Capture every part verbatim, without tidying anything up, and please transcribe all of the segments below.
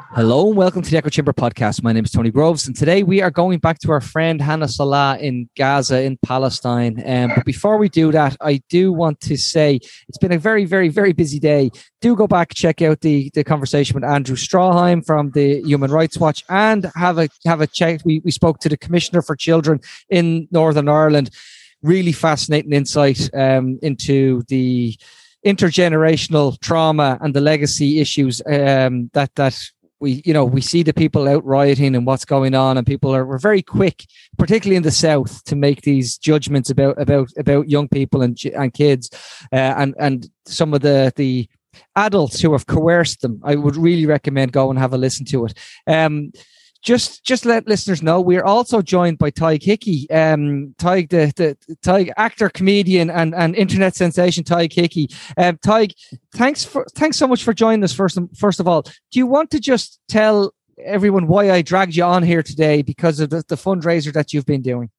Hello and welcome to the Echo Chamber podcast. My name is Tony Groves, and today we are going back to our friend Hannah Salah in Gaza, in Palestine. Um, but before we do that, I do want to say it's been a very, very, very busy day. Do go back, check out the, the conversation with Andrew Strawheim from the Human Rights Watch, and have a have a check. We we spoke to the Commissioner for Children in Northern Ireland. Really fascinating insight um, into the intergenerational trauma and the legacy issues um, that that. We, you know, we see the people out rioting and what's going on, and people are we're very quick, particularly in the South, to make these judgments about about about young people and and kids, uh, and and some of the the adults who have coerced them. I would really recommend go and have a listen to it. Um, Just, just let listeners know, we are also joined by Tadhg Hickey, um, Tadhg, the, the Tadhg actor, comedian, and, and internet sensation, Tadhg Hickey. Um, Tadhg, thanks for thanks so much for joining us. First, first of all, do you want to just tell everyone why I dragged you on here today because of the, the fundraiser that you've been doing?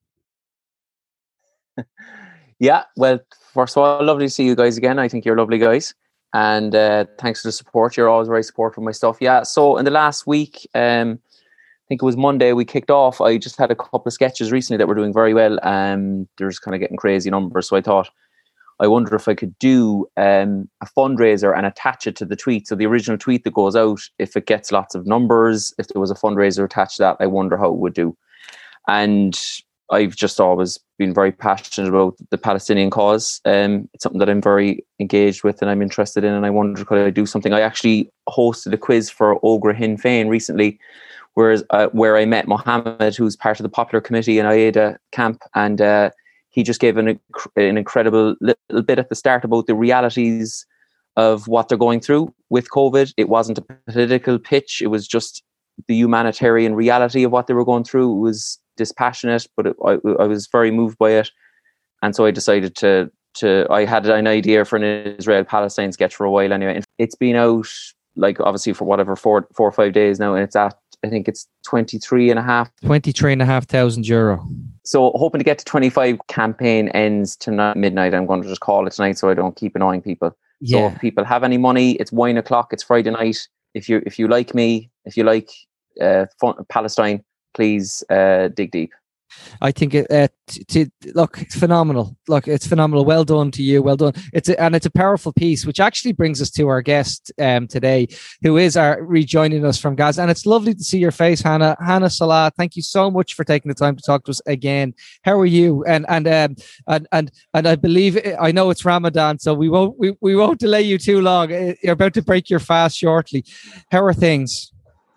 Yeah, well, first of all, lovely to see you guys again. I think you're lovely guys, and uh, thanks for the support. You're always very supportive of my stuff. Yeah, so in the last week, um. I think it was Monday we kicked off. I just had a couple of sketches recently that were doing very well. Um, they're just kind of getting crazy numbers. So I thought, I wonder if I could do um, a fundraiser and attach it to the tweet. So the original tweet that goes out, if it gets lots of numbers, if there was a fundraiser attached to that, I wonder how it would do. And I've just always been very passionate about the Palestinian cause. Um, it's something that I'm very engaged with and I'm interested in. And I wonder, could I do something? I actually hosted a quiz for Ogra Hin Féin recently, Whereas, uh, where I met Mohammed, who's part of the Popular Committee in Aida camp, and uh, he just gave an, an incredible little bit at the start about the realities of what they're going through with COVID. It wasn't a political pitch; it was just the humanitarian reality of what they were going through. It was dispassionate, but it, I, I was very moved by it, and so I decided to to. I had an idea for an Israel-Palestine sketch for a while anyway. It's been out, like, obviously for whatever four four or five days now, and it's at, I think it's twenty-three and a half. twenty-three and a half thousand euro. So hoping to get to twenty-five. Campaign ends tonight, midnight. I'm going to just call it tonight so I don't keep annoying people. Yeah. So if people have any money, it's wine o'clock. It's Friday night. If you if you like me, if you like uh, fun, Palestine, please uh, dig deep. I think it. Uh, t- t- look, it's phenomenal. Look, it's phenomenal. Well done to you. Well done. It's a, and it's a powerful piece, which actually brings us to our guest um, today, who is our rejoining us from Gaza. And it's lovely to see your face, Hannah. Hannah Salah, thank you so much for taking the time to talk to us again. How are you? And and um, and and and I believe I know it's Ramadan, so we won't we, we won't delay you too long. You're about to break your fast shortly. How are things?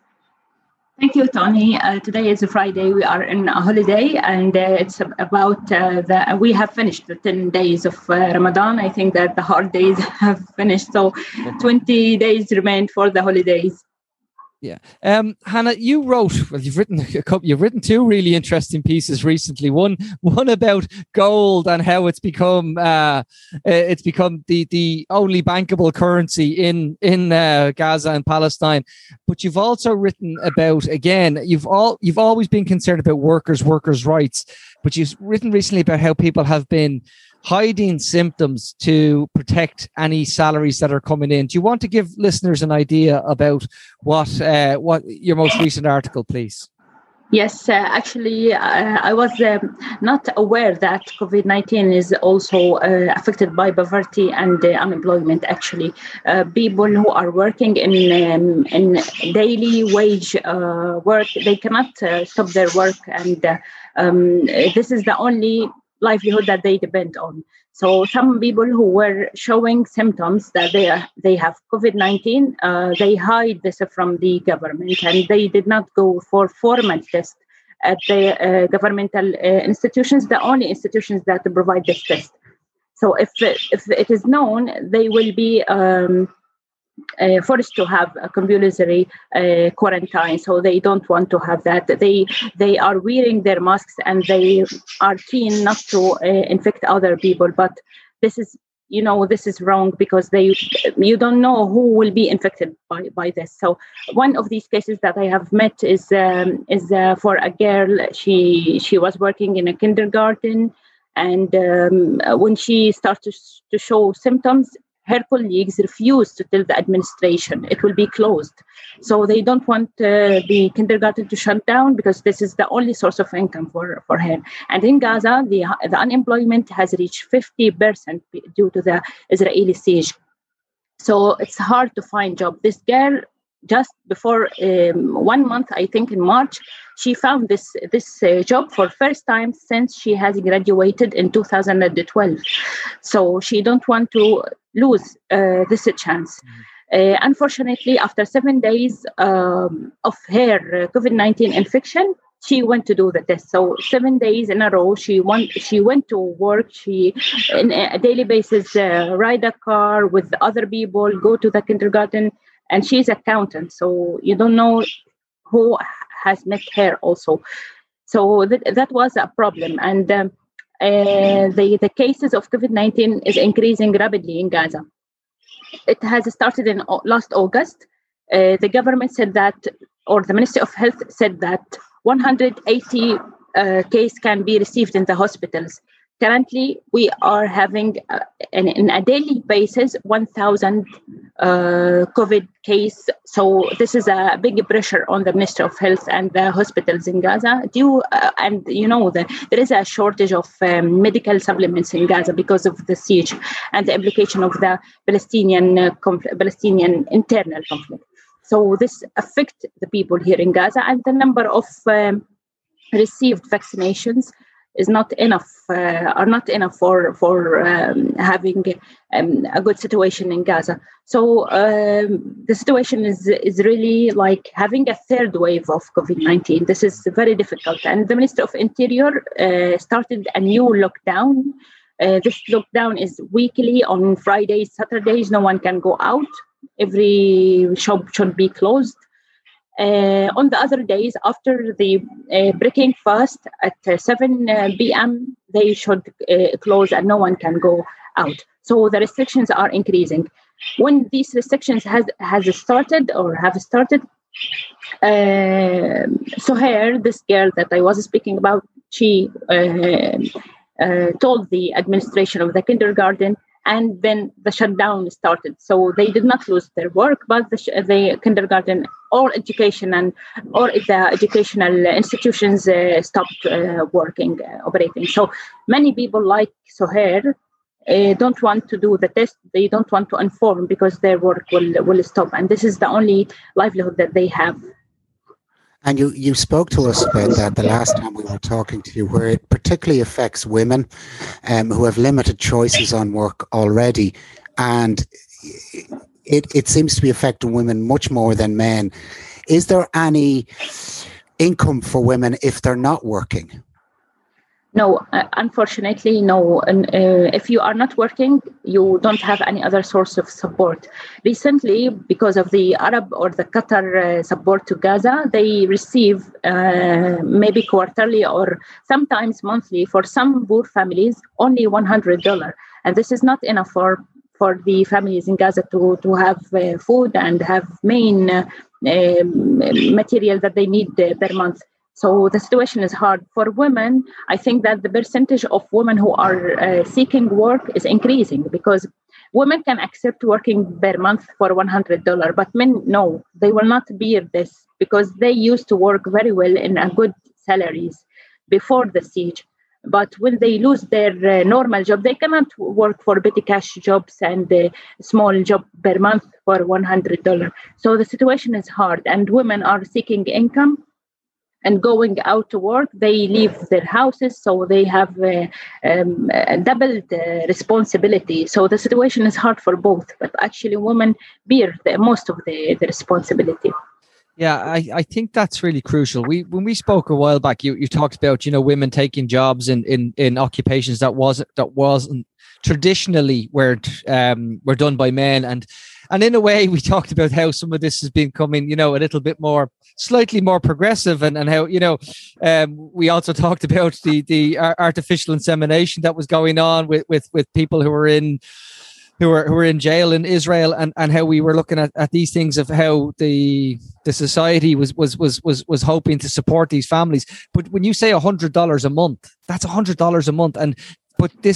Thank you, Tony. Uh, today is a Friday. We are in a holiday, and uh, it's about uh, the. We have finished the ten days of uh, Ramadan. I think that the hard days have finished, so twenty days remain for the holidays. Yeah, um, Hannah, you wrote. Well, you've written a couple. You've written two really interesting pieces recently. One, one about gold and how it's become. Uh, it's become the the only bankable currency in in uh, Gaza and Palestine. But you've also written about, again, you've all you've always been concerned about workers, workers' rights. But you've written recently about how people have been hiding symptoms to protect any salaries that are coming in. Do you want to give listeners an idea about what uh, what your most recent article, please? Yes, uh, actually, uh, I was um, not aware that COVID nineteen is also uh, affected by poverty and uh, unemployment. Actually, uh, people who are working in um, in daily wage uh, work, they cannot uh, stop their work, and uh, um, this is the only livelihood that they depend on. So some people who were showing symptoms that they are, they have COVID nineteen, uh, they hide this from the government, and they did not go for formal tests at the uh, governmental uh, institutions, the only institutions that provide this test. So if if it is known, they will be um, uh, forced to have a compulsory uh, quarantine. So they don't want to have that. They they are wearing their masks and they are keen not to uh, infect other people. But this is, you know, this is wrong because they you don't know who will be infected by, by this. So one of these cases that I have met is um, is uh, for a girl. She she was working in a kindergarten. And um, when she started to show symptoms, her colleagues refuse to tell the administration it will be closed. So they don't want uh, the kindergarten to shut down because this is the only source of income for, for her. And in Gaza, the, the unemployment has reached fifty percent due to the Israeli siege. So it's hard to find job. This girl, just before um, one month, I think in March, she found this this uh, job for first time since she has graduated in two thousand twelve. So she don't want to lose uh, this chance. Mm. Uh, unfortunately, after seven days um, of her COVID nineteen infection, she went to do the test. So seven days in a row, she went, she went to work. She, on a daily basis, uh, ride a car with other people, go to the kindergarten, and she's accountant. So you don't know who has met her also. So that, that was a problem. And um, uh, the, the cases of COVID nineteen is increasing rapidly in Gaza. It has started in last August. Uh, the government said that, or the Ministry of Health said that one hundred eighty uh, cases can be received in the hospitals. Currently, we are having, uh, in, in a daily basis, one thousand uh, COVID case. So this is a big pressure on the Ministry of Health and the hospitals in Gaza. Due, uh, and you know, the, there is a shortage of um, medical supplements in Gaza because of the siege and the implication of the Palestinian uh, conflict, Palestinian internal conflict. So this affects the people here in Gaza, and the number of um, received vaccinations is not enough, uh, are not enough for for um, having um, a good situation in Gaza. So um, the situation is is really like having a third wave of COVID nineteen. This is very difficult, and the Minister of Interior uh, started a new lockdown. Uh, this lockdown is weekly. On Fridays, Saturdays, no one can go out. Every shop should be closed. Uh, on the other days, after the uh, breaking fast at uh, seven p.m., they should uh, close and no one can go out. So the restrictions are increasing. When these restrictions has has started or have started, uh, so here, this girl that I was speaking about, she uh, uh, told the administration of the kindergarten, and then the shutdown started. So they did not lose their work, but the, the kindergarten or education and or the educational institutions uh, stopped uh, working, uh, operating. So many people like Soher uh, don't want to do the test. They don't want to inform because their work will, will stop. And this is the only livelihood that they have. And you, you spoke to us about that the last time we were talking to you, where it particularly affects women um, who have limited choices on work already. And it, it seems to be affecting women much more than men. Is there any income for women if they're not working? No, uh, unfortunately, no. And uh, if you are not working, you don't have any other source of support. Recently, because of the Arab or the Qatar uh, support to Gaza, they receive uh, maybe quarterly or sometimes monthly for some poor families only one hundred dollars. And this is not enough for, for the families in Gaza to, to have uh, food and have main uh, um, material that they need uh, per month. So the situation is hard. For women, I think that the percentage of women who are uh, seeking work is increasing because women can accept working per month for one hundred dollars, but men, no, they will not bear this because they used to work very well in a good salaries before the siege. But when they lose their uh, normal job, they cannot work for petty cash jobs and uh, small job per month for one hundred dollars. So the situation is hard, and women are seeking income and going out to work. They leave their houses, so they have uh, um, a doubled uh, responsibility. So the situation is hard for both, but actually women bear the, most of the, the responsibility. Yeah, I, I think that's really crucial. We when we spoke a while back, you, you talked about, you know, women taking jobs in, in, in occupations that wasn't that wasn't traditionally were um were done by men, and and in a way we talked about how some of this has been coming, you know, a little bit more slightly more progressive, and, and how, you know, um we also talked about the the artificial insemination that was going on with with with people who were in who were who were in jail in Israel, and, and how we were looking at, at these things of how the the society was was was was was hoping to support these families. But when you say a hundred dollars a month, that's a hundred dollars a month, and but this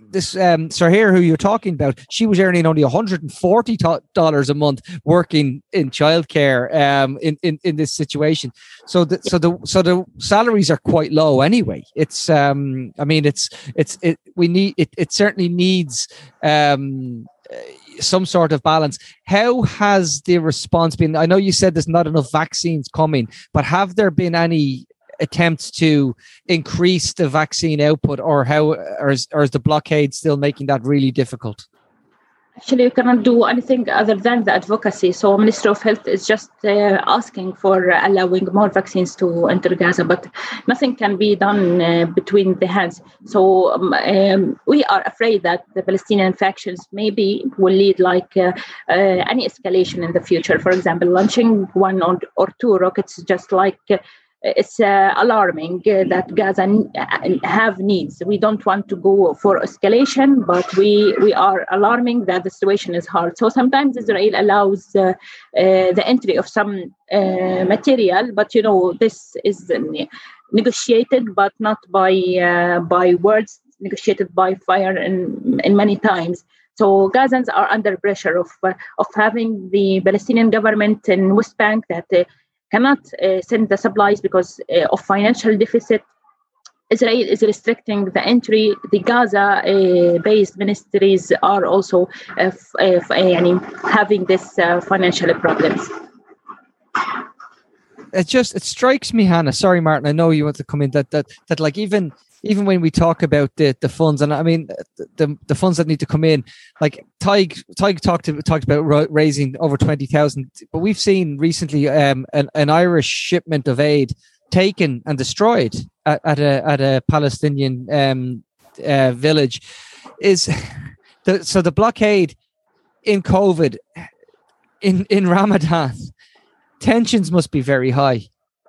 this um, Sahir, who you're talking about, she was earning only one hundred forty dollars a month working in childcare um, in, in in this situation. So the so the so the salaries are quite low anyway. It's um, I mean, it's it's it we need it. It certainly needs um, some sort of balance. How has the response been? I know you said there's not enough vaccines coming, but have there been any attempts to increase the vaccine output, or how, or is, or is the blockade still making that really difficult? Actually, you cannot do anything other than the advocacy. So Ministry of Health is just uh, asking for uh, allowing more vaccines to enter Gaza, but nothing can be done uh, between the hands. So um, um, we are afraid that the Palestinian factions maybe will lead like uh, uh, any escalation in the future. For example, launching one or, or two rockets, just like uh, it's uh, alarming uh, that Gaza n- have needs. We don't want to go for escalation, but we, we are alarming that the situation is hard. So sometimes Israel allows uh, uh, the entry of some uh, material, but you know, this is negotiated, but not by uh, by words, negotiated by fire in, in many times. So Gazans are under pressure of uh, of having the Palestinian government in West Bank that uh, cannot uh, send the supplies because uh, of financial deficit. Israel is restricting the entry. The Gaza-based uh, ministries are also uh, f- uh, f- uh, having this uh, financial problems. It just it strikes me, Hannah. Sorry, Martin. I know you want to come in. That that that like even even when we talk about the, the funds, and I mean the the funds that need to come in, like Tig Tig talked to, talked about raising over twenty thousand, but we've seen recently um, an, an Irish shipment of aid taken and destroyed at, at a at a Palestinian um, uh, village. Is the so the blockade in COVID in in Ramadan, tensions must be very high.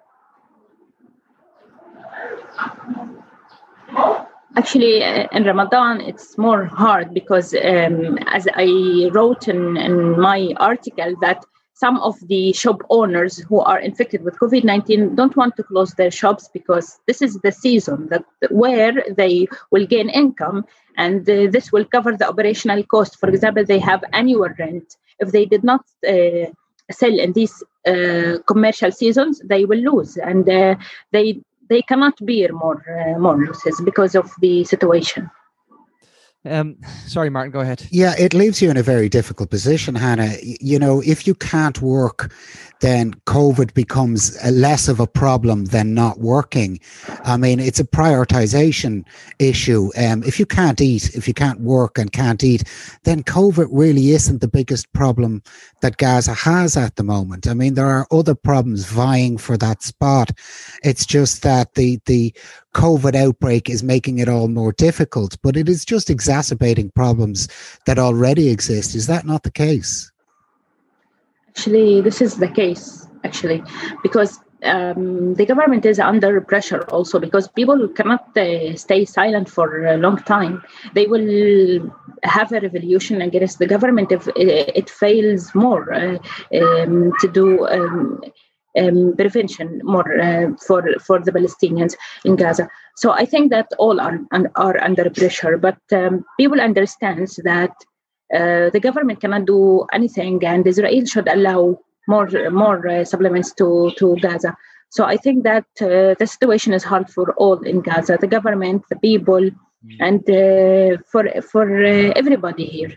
Actually, uh, in Ramadan, it's more hard because, um, as I wrote in, in my article, that some of the shop owners who are infected with COVID nineteen don't want to close their shops because this is the season that where they will gain income, and uh, this will cover the operational cost. For example, they have annual rent. If they did not uh, sell in these uh, commercial seasons, they will lose, and uh, they they cannot bear more uh, more losses because of the situation. Um, sorry, Martin, go ahead. Yeah, it leaves you in a very difficult position, Hannah. You know, if you can't work, then COVID becomes a less of a problem than not working. I mean, it's a prioritization issue. Um, if you can't eat, if you can't work and can't eat, then COVID really isn't the biggest problem that Gaza has at the moment. I mean, there are other problems vying for that spot. It's just that the the COVID outbreak is making it all more difficult, but it is just exacerbating problems that already exist. Is that not the case? Actually, this is the case, actually, because um, the government is under pressure also because people cannot uh, stay silent for a long time. They will have a revolution against the government if it, it fails more uh, um, to do um, um, prevention more uh, for, for the Palestinians in Gaza. So I think that all are, are under pressure, but um, people understand that Uh, the government cannot do anything, and Israel should allow more more uh, supplements to, to Gaza. So I think that uh, the situation is hard for all in Gaza, the government, the people, and uh, for for uh, everybody here.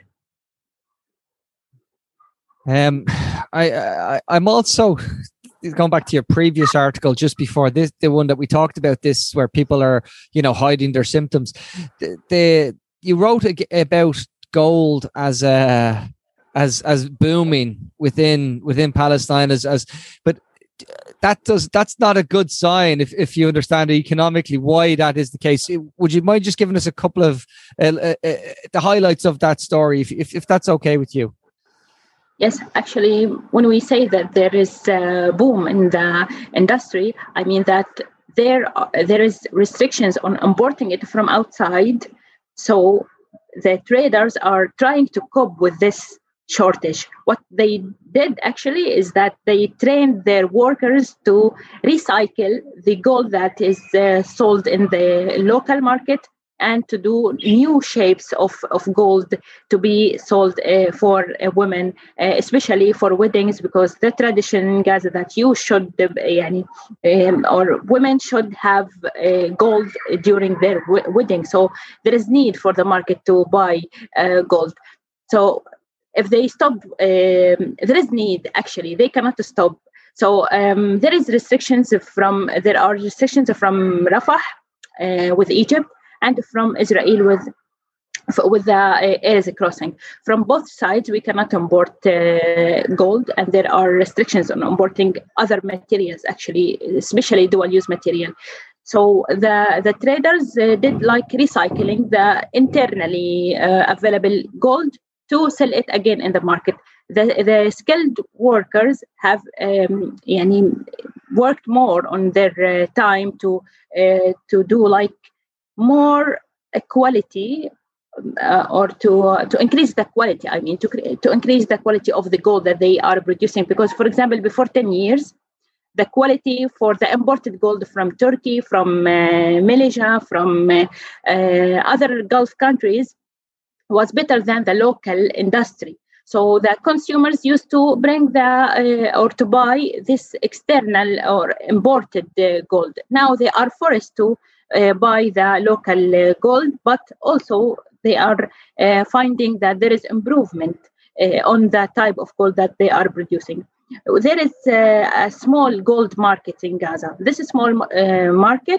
Um, I, I I'm also going back to your previous article just before this, the one that we talked about, this where people are, you know, hiding their symptoms. The, the you wrote about gold as a as as booming within within Palestine as as but that does that's not a good sign if if you understand economically why that is the case. Would you mind just giving us a couple of uh, uh, uh, the highlights of that story, if, if if that's okay with you? Yes, actually, when we say that there is a boom in the industry, I mean that there are, there is restrictions on importing it from outside, so the traders are trying to cope with this shortage. What they did actually is that they trained their workers to recycle the gold that is uh, sold in the local market and to do new shapes of, of gold to be sold uh, for uh, women, uh, especially for weddings, because the tradition in Gaza that you should, uh, yani, um, or women should have uh, gold during their w- wedding. So there is need for the market to buy uh, gold. So if they stop, um, there is need, actually, they cannot stop. So um, there is restrictions from, there are restrictions from Rafah uh, with Egypt and from Israel with with the uh, Erez crossing. From both sides, we cannot import uh, gold, and there are restrictions on importing other materials, actually, especially dual-use material. So the, the traders uh, did like recycling the internally uh, available gold to sell it again in the market. The, the skilled workers have um, yani, worked more on their uh, time to uh, to do like more quality uh, or to uh, to increase the quality. I mean, to to increase the quality of the gold that they are producing. Because, for example, before ten years, the quality for the imported gold from Turkey, from uh, Malaysia, from uh, uh, other Gulf countries was better than the local industry. So the consumers used to bring the uh, or to buy this external or imported uh, gold. Now they are forced to uh, buy the local uh, gold, but also they are uh, finding that there is improvement uh, on the type of gold that they are producing. There is uh, a small gold market in Gaza. This small uh, market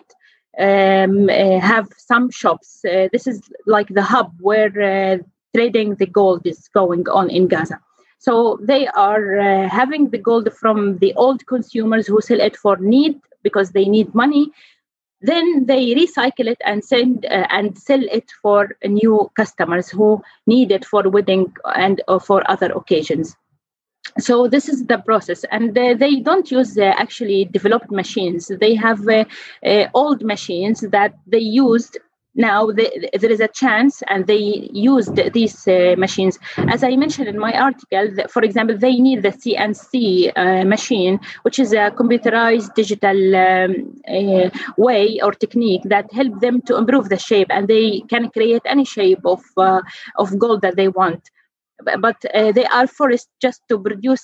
um, uh, have some shops. Uh, this is like the hub where uh, trading the gold is going on in Gaza. So they are uh, having the gold from the old consumers who sell it for need because they need money. Then they recycle it and send uh, and sell it for new customers who need it for wedding and uh, for other occasions. So this is the process, and uh, they don't use uh, actually developed machines. They have uh, uh, old machines that they used. Now they, there is a chance, and they used these uh, machines. As I mentioned in my article, that, for example, they need the C N C uh, machine, which is a computerized digital um, uh, way or technique that help them to improve the shape, and they can create any shape of uh, of gold that they want. But uh, they are forced just to produce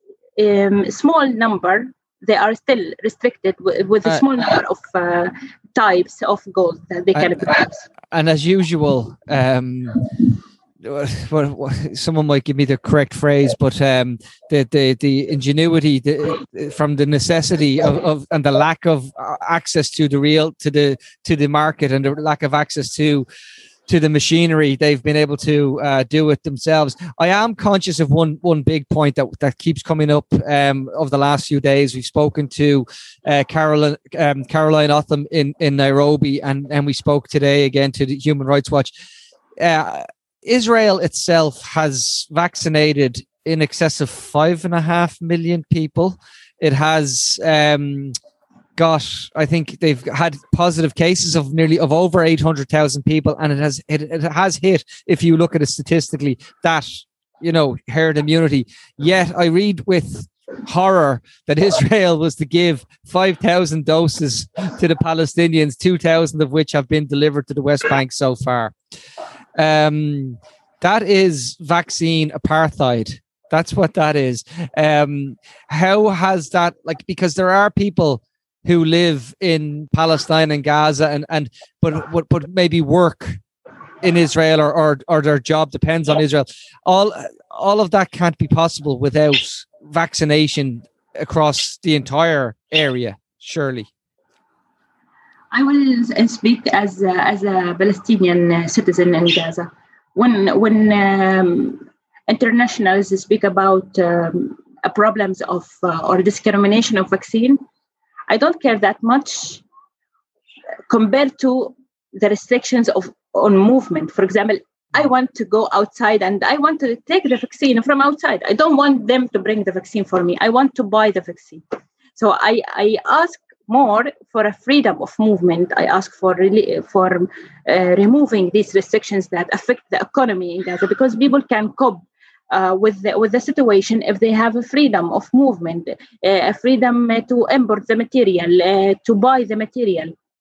a um, small number. They are still restricted w- with a small uh, number of uh, types of gold that they can uh, produce. And as usual, um, well, someone might give me the correct phrase, but um, the, the the ingenuity the, from the necessity of, of and the lack of access to the real to the to the market and the lack of access to. to the machinery, they've been able to uh, do it themselves. I am conscious of one one big point that that keeps coming up um, over the last few days. We've spoken to uh, Caroline um, Caroline Otham in, in Nairobi, and, and we spoke today again to the Human Rights Watch. Uh, Israel itself has vaccinated in excess of five and a half million people. It has um, got, I think they've had positive cases of nearly of over eight hundred thousand people, and it has it, it has hit, if you look at it statistically, that, you know, herd immunity. Yet I read with horror that Israel was to give five thousand doses to the Palestinians, two thousand of which have been delivered to the West Bank so far. Um, that is vaccine apartheid. That's what that is. Um, how has that, like, because there are people who live in Palestine and Gaza and, and but, but but maybe work in Israel, or, or or their job depends on Israel. All all of that can't be possible without vaccination across the entire area, surely. I will speak as a, as a Palestinian citizen in Gaza. When when um, internationals speak about um, problems of uh, or discrimination of vaccine, I don't care that much compared to the restrictions of on movement. For example, I want to go outside and I want to take the vaccine from outside. I don't want them to bring the vaccine for me. I want to buy the vaccine. So I, I ask more for a freedom of movement. I ask for really for uh, removing these restrictions that affect the economy in Gaza, because people can cope Uh, with the, with the situation if they have a freedom of movement, uh, a freedom uh, to import the material, uh, to buy the material.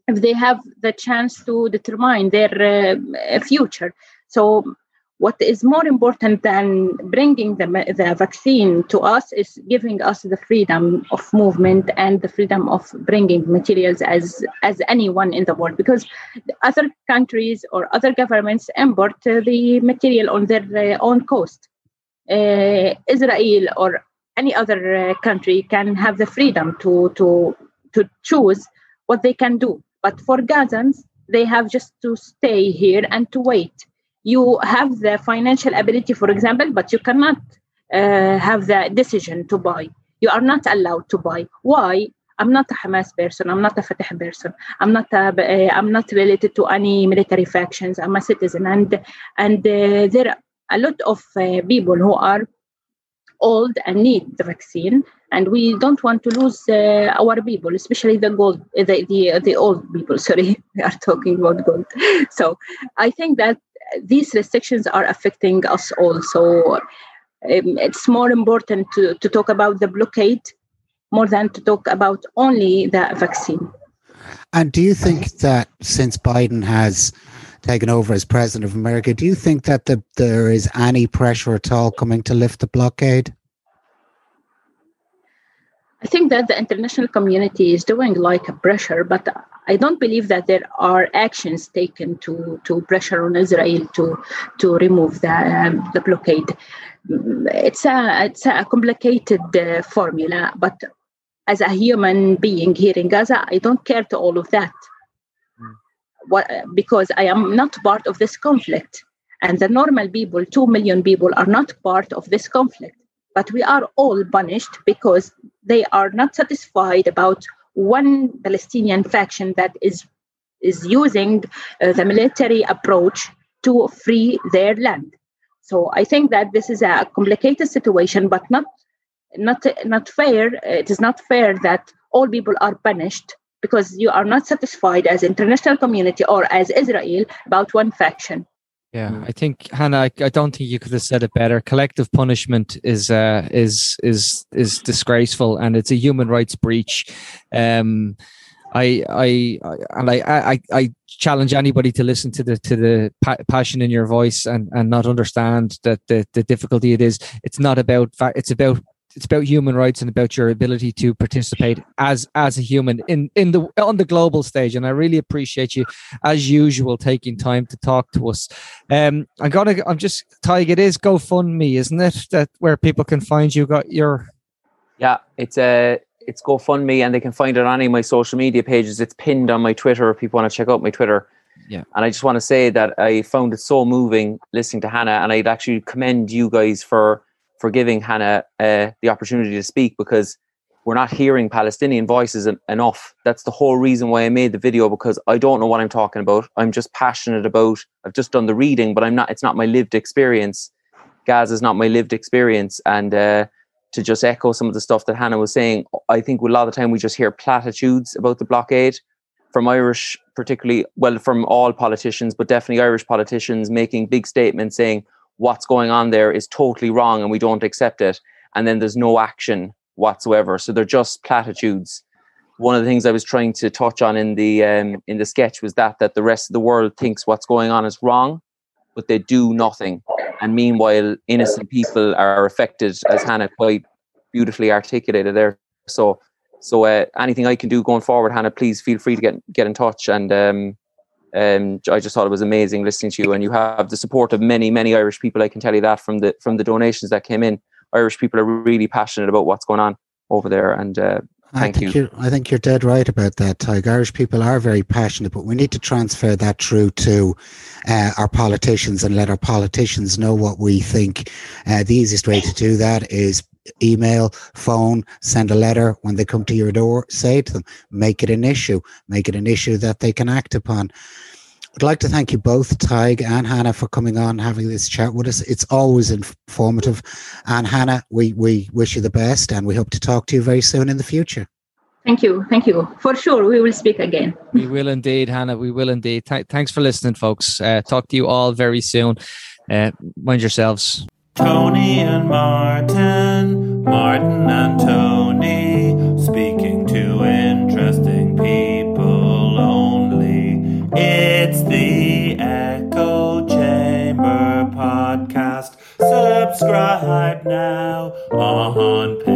if they have the chance to determine their uh, future. So what is more important than bringing the, the vaccine to us is giving us the freedom of movement and the freedom of bringing materials as, as anyone in the world, because other countries or other governments import uh, the material on their uh, own cost. Uh, Israel or any other uh, country can have the freedom to, to, to choose what they can do. But for Gazans, they have just to stay here and to wait. You have the financial ability, for example, but you cannot uh, have the decision to buy. You are not allowed to buy. Why? I'm not a Hamas person. I'm not a Fatah person. I'm not a, uh, I'm not related to any military factions. I'm a citizen. And, and uh, there are a lot of uh, people who are old and need the vaccine. And we don't want to lose uh, our people, especially the gold, the, the, the old people. Sorry, we are talking about gold. So I think that these restrictions are affecting us all. So um, it's more important to, to talk about the blockade more than to talk about only the vaccine. And do you think that since Biden has taken over as president of America, do you think that the, there is any pressure at all coming to lift the blockade? I think that the international community is doing like a pressure, but I don't believe that there are actions taken to, to pressure on Israel to to remove the um, the blockade. It's a it's a complicated uh, formula, but as a human being here in Gaza, I don't care to all of that. Mm. What, because I am not part of this conflict, and the normal people, two million people, are not part of this conflict. But we are all punished because they are not satisfied about one Palestinian faction that is is using uh, the military approach to free their land. So I think that this is a complicated situation, but not not not fair. It is not fair that all people are punished because you are not satisfied as international community or as Israel about one faction. Yeah, I think Hannah, I, I don't think you could have said it better. Collective punishment is uh, is is is disgraceful, and it's a human rights breach. Um, I, I, I and I, I, I challenge anybody to listen to the to the pa- passion in your voice and, and not understand that the, the difficulty it is. It's not about it's about it's about human rights and about your ability to participate as as a human in in the on the global stage. And I really appreciate you, as usual, taking time to talk to us. Um, I'm gonna I'm just Tig, it is GoFundMe, isn't it? That where people can find you. Got your yeah, it's a. It's GoFundMe, and they can find it on any of my social media pages. It's pinned on my Twitter if people want to check out my Twitter. Yeah. And I just want to say that I found it so moving listening to Hannah, and I'd actually commend you guys for for giving Hannah uh, the opportunity to speak, because we're not hearing Palestinian voices en- enough. That's the whole reason why I made the video, because I don't know what I'm talking about. I'm just passionate about, I've just done the reading, but I'm not, it's not my lived experience. Gaza is not my lived experience. And uh, to just echo some of the stuff that Hannah was saying, I think a lot of the time we just hear platitudes about the blockade from Irish, particularly, well, from all politicians, but definitely Irish politicians making big statements saying what's going on there is totally wrong and we don't accept it. And then there's no action whatsoever. So they're just platitudes. One of the things I was trying to touch on in the um, in the sketch was that that the rest of the world thinks what's going on is wrong, but they do nothing. And meanwhile, innocent people are affected, as Hannah quite beautifully articulated there. So, so uh, anything I can do going forward, Hannah, please feel free to get get in touch. And um, um, I just thought it was amazing listening to you. And you have the support of many, many Irish people. I can tell you that from the from the donations that came in. Irish people are really passionate about what's going on over there. And uh, thank I think you. You're, I think you're dead right about that, Tig. Irish people are very passionate, but we need to transfer that through to uh, our politicians and let our politicians know what we think. Uh, the easiest way to do that is email, phone, send a letter. When they come to your door, say to them, make it an issue, make it an issue that they can act upon. I'd like to thank you both, Tig and Hannah, for coming on, having this chat with us. It's always informative. And Hannah, we, we wish you the best, and we hope to talk to you very soon in the future. Thank you. Thank you. For sure, we will speak again. We will indeed, Hannah. We will indeed. Th- thanks for listening, folks. Uh, talk to you all very soon. Uh, mind yourselves. Tony and Martin, Martin and Tony, speaking to interesting people only. podcast. Subscribe now on